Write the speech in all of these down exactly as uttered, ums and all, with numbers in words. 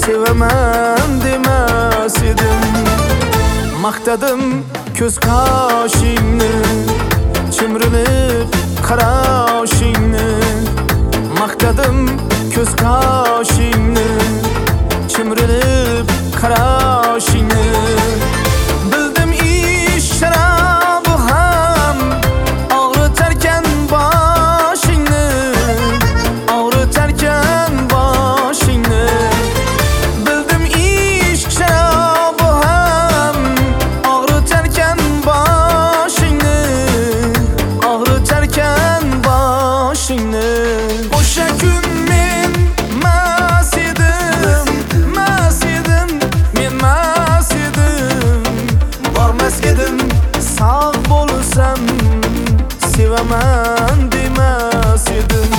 sevaman demas edim. Maqtadim ko'z qoshingni, chimrilib qarashingni. Maqtadim ko'z qoshingni, chimrilib qarashingni. Bildim ish sharobi ham og'ritarkan boshingni, og'ritarkan boshingni. Bildim ish sharobi ham og'ritarkan boshingni, og'ritarkan boshingni. O'sha kun men mas edim, mas edim, men mas edim. Bormas edim, sog' bo'lsam sevaman demas edim.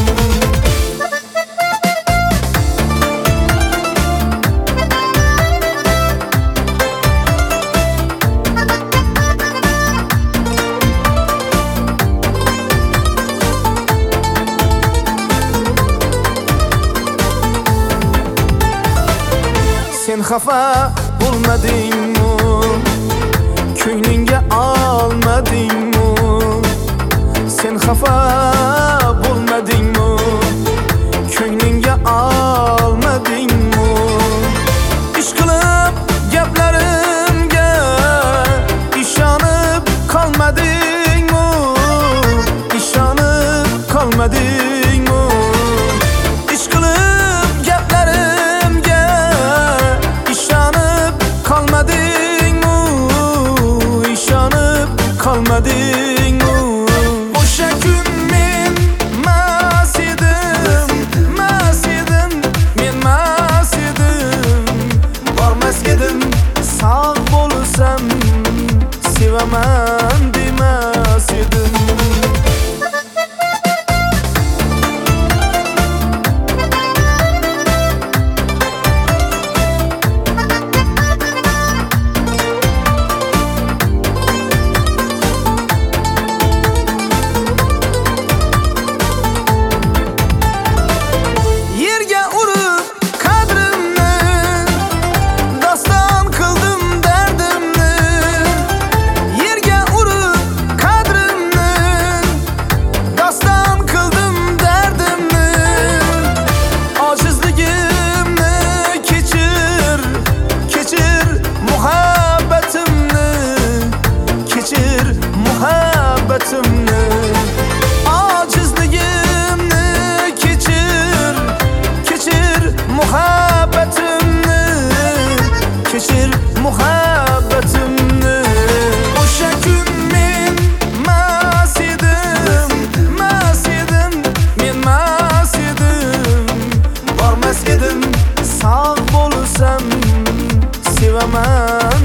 Sen xafa bo'lmadingmi? Ko'nglingga olmadingmi? Sen xafa bo'lmadingmi? Ko'nglingga olmadingmi? Ish qilib gaplarimga ishonib qolmadingmi? Ishonib qolmadingmi? Ish qilib gaplarimga ishonib qolmadingmi? Ishonib qolmadingmi? O'sha kun men mas edim, mas edim, men mas edim. Bormas edim, sog' bo'lsam sevaman demas edim. Yerga urib qadrimni, doston qildim dardimni. Yerga urib qadrimni, doston qildim dardimni. Ojizligimni kechir, kechir muhabbatimni, kechir muhabbatimni. Ojizligimni kechir, kechir muhabbatimni, kechir muhabbatimni. O'sha kun men mas edim, mas edim, men mas edim. Bormas edim, sog' bo'lsam sevaman